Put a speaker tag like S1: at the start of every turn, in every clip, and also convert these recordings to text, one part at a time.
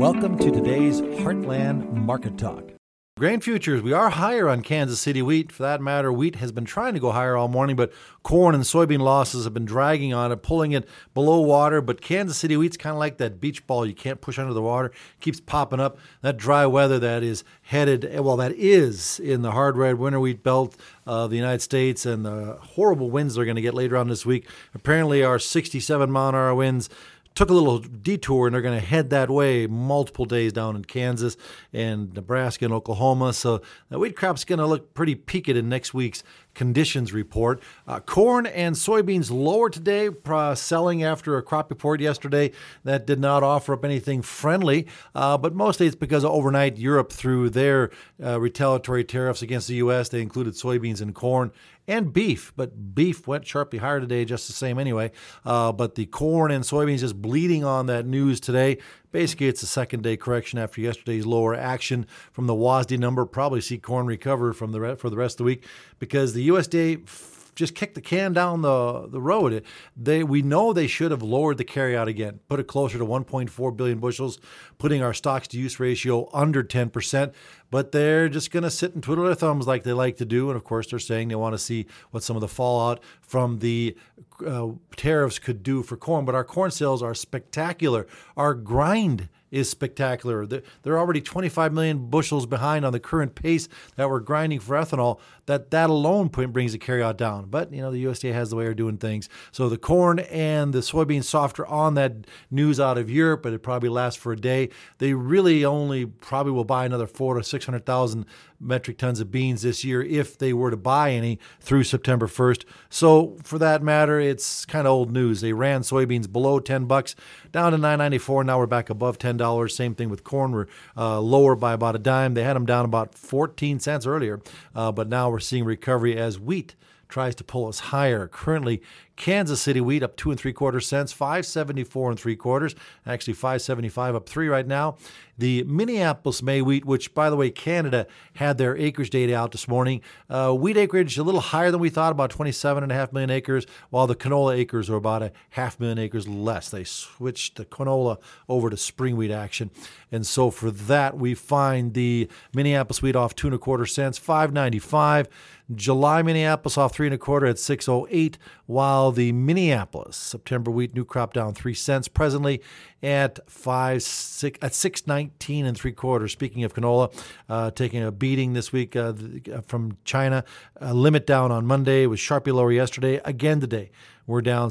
S1: Welcome to today's Heartland Market Talk. Grain futures, we are higher on Kansas City wheat. For that matter, wheat has been trying to go higher all morning, but corn and soybean losses have been dragging on it, pulling it below water. But Kansas City wheat's kind of like that beach ball you can't push under the water. Keeps popping up. That dry weather that is that is in the hard red winter wheat belt of the United States, and the horrible winds they're going to get later on this week. Apparently our 67-mile-an-hour winds took a little detour, and they're going to head that way multiple days down in Kansas and Nebraska and Oklahoma. So the wheat crop's going to look pretty peaked in next week's conditions report. Corn and soybeans lower today, selling after a crop report yesterday that did not offer up anything friendly. But mostly it's because overnight Europe threw their retaliatory tariffs against the U.S. They included soybeans and corn and beef, but beef went sharply higher today just the same anyway. But the corn and soybeans just bleeding on that news today. Basically, it's a second-day correction after yesterday's lower action from the WASDE number. Probably see corn recover for the rest of the week because the USDA just kicked the can down the road. We know they should have lowered the carryout again, put it closer to 1.4 billion bushels, putting our stocks-to-use ratio under 10%. But they're just going to sit and twiddle their thumbs like they like to do. And, of course, they're saying they want to see what some of the fallout from the tariffs could do for corn. But our corn sales are spectacular. Our grind is spectacular. They're already 25 million bushels behind on the current pace that we're grinding for ethanol. That alone brings the carryout down. But, the USDA has the way of doing things. So the corn and the soybeans softer on that news out of Europe, but it probably lasts for a day. They really only probably will buy another 400,000 to 600,000 metric tons of beans this year if they were to buy any through September 1st. So for that matter, it's kind of old news. They ran soybeans below $10, down to $9.94. Now we're back above $10. Same thing with corn. We're lower by about a dime. They had them down about 14 cents earlier, but now we're seeing recovery as wheat tries to pull us higher. Currently, Kansas City wheat up 2 3/4 cents, 5.74 3/4. Actually, 5.75 up 3 right now. The Minneapolis May wheat, which, by the way, Canada had their acreage data out this morning. Wheat acreage a little higher than we thought, about 27.5 million acres, while the canola acres are about 500,000 acres less. They switched the canola over to spring wheat action. And so for that, we find the Minneapolis wheat off 2 1/4 cents, 5.95. July Minneapolis off 3 1/4 at 6.08, while the Minneapolis September wheat new crop down 3 cents presently at 6.19 3/4. Speaking of canola, taking a beating this week from China. Limit down on Monday, was sharply lower yesterday. Again today, we're down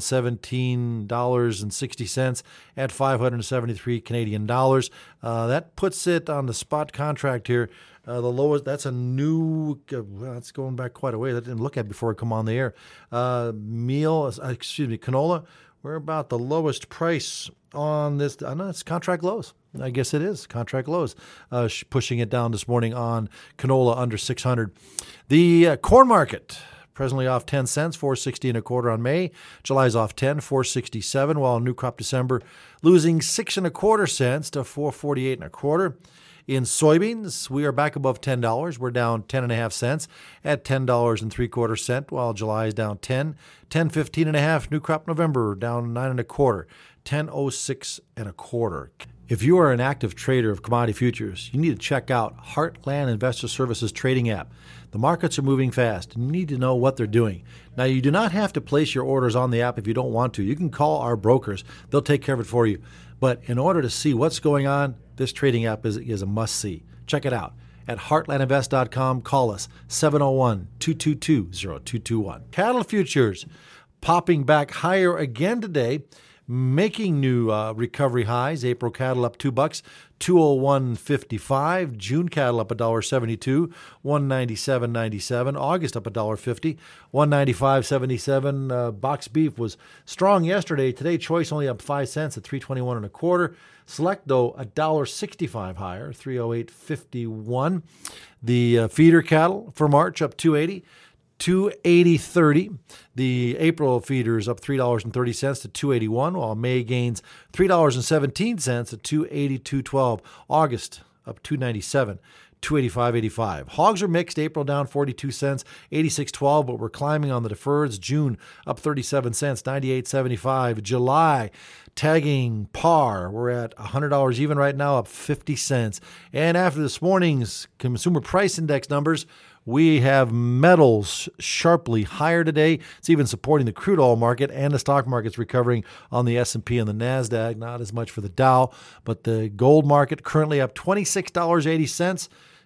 S1: $17.60 at 573 Canadian dollars. That puts it on the spot contract here. The lowest, that's going back quite a way. That didn't look at before I come on the air. Canola, we're about the lowest price on this. I know it's contract lows. I guess it is contract lows, pushing it down this morning on canola under 600. The corn market, presently off 10 cents, 4.60 1/4 on May. July's off 10, 4.67, while new crop December losing 6 1/4 cents to 4.48 1/4. In soybeans, we are back above $10. We're down 10.5 cents at $10 3/4 cents, while July is down 10, 10.15 1/2. New crop November down 9 1/4, 10.06 1/4. If you are an active trader of commodity futures, you need to check out Heartland Investor Services trading app. The markets are moving fast, and you need to know what they're doing. Now, you do not have to place your orders on the app if you don't want to. You can call our brokers. They'll take care of it for you. But in order to see what's going on, this trading app is a must-see. Check it out at heartlandinvest.com. Call us 701-222-0221. Cattle futures popping back higher again today, making new recovery highs. April cattle up $2, 201.55. June cattle up $1.72, 197.97. August up $1.50, 195.77. Box beef was strong yesterday. Today, choice only up 5 cents at 321 1/4. Select, though, $1.65 higher, 308.51. The feeder cattle for March up 280. 280.30. The April feeders up $3.30 to 281, while May gains $3.17 at 282.12. August up 297, 285.85. Hogs are mixed. April down 42 cents, 86.12, but we're climbing on the deferreds. June up 37 cents, 98.75. July Tagging par, we're at $100 even right now, up 50 cents. And after this morning's consumer price index numbers, we have metals sharply higher today. It's even supporting the crude oil market, and the stock market's recovering on the S&P and the NASDAQ. Not as much for the Dow, but the gold market currently up $26.80,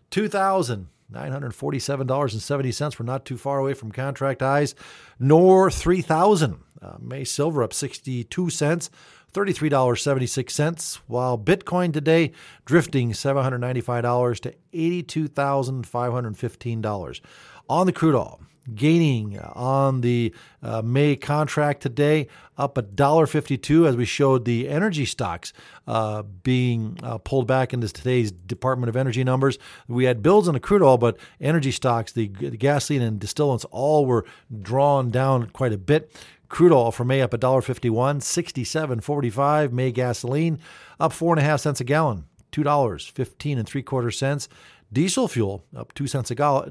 S1: $2,947.70. We're not too far away from contract highs, nor 3,000. May silver up 62 cents, $33.76, while Bitcoin today drifting $795 to $82,515. On the crude oil, gaining on the May contract today, up $1.52 as we showed the energy stocks being pulled back into today's Department of Energy numbers. We had builds on the crude oil, but energy stocks, the gasoline and distillants, all were drawn down quite a bit. Crude oil for May up $1.51, $67.45. May gasoline up 4.5 cents a gallon, $2.15 Diesel fuel up 2 cents a gallon,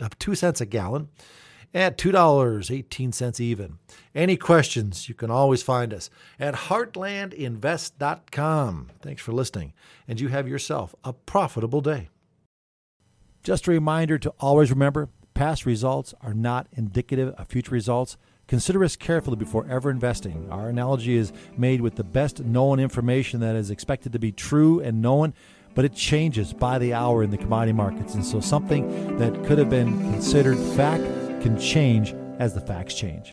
S1: at $2.18 even. Any questions, you can always find us at heartlandinvest.com. Thanks for listening, and you have yourself a profitable day. Just a reminder to always remember, past results are not indicative of future results. Consider us carefully before ever investing. Our analogy is made with the best known information that is expected to be true and known, but it changes by the hour in the commodity markets. And so something that could have been considered fact can change as the facts change.